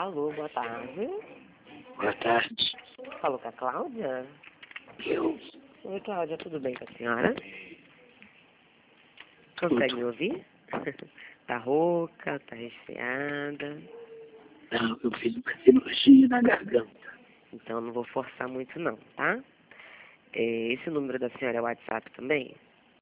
Alô, boa tarde. Boa tarde. Falou com a Cláudia? Eu. Oi, Cláudia, tudo bem com a senhora? Tudo. Consegue me ouvir? Tá rouca, tá resfriada. Não, eu fiz uma cirurgia na garganta. Então não vou forçar muito não, tá? Esse número da senhora é o WhatsApp também?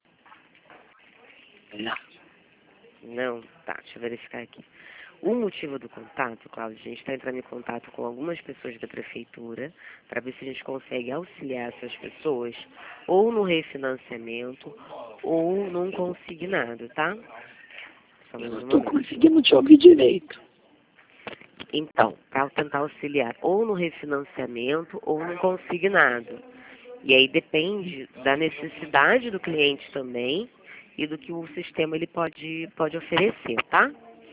Não. Não? Tá, deixa eu verificar aqui. O motivo do contato, Cláudia, a gente está entrando em contato com algumas pessoas da prefeitura para ver se a gente consegue auxiliar essas pessoas ou no refinanciamento ou num consignado, tá? Só Eu mais não um estou momento. conseguindo te ouvir direito. Então, para tentar auxiliar ou no refinanciamento ou no consignado. E aí depende da necessidade do cliente também e do que o sistema ele pode oferecer, tá?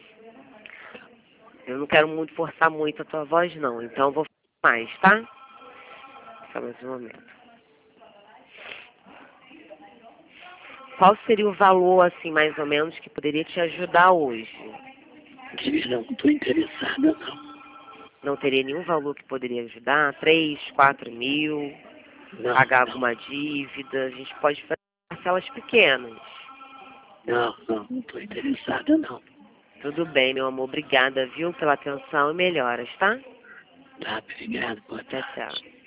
Eu não quero muito forçar muito a tua voz, não. Então eu vou falar mais, tá? Só mais um momento. Qual seria o valor, assim, mais ou menos, que poderia te ajudar hoje? Não estou interessada, não. Não teria nenhum valor que poderia ajudar? 3, 4 mil? Não, Pagar não. alguma dívida? A gente pode fazer parcelas pequenas. Não estou interessada, não. Tudo bem, meu amor. Obrigada, viu, pela atenção e melhoras, tá? Tá, obrigado, boa Tchau, tarde. tchau.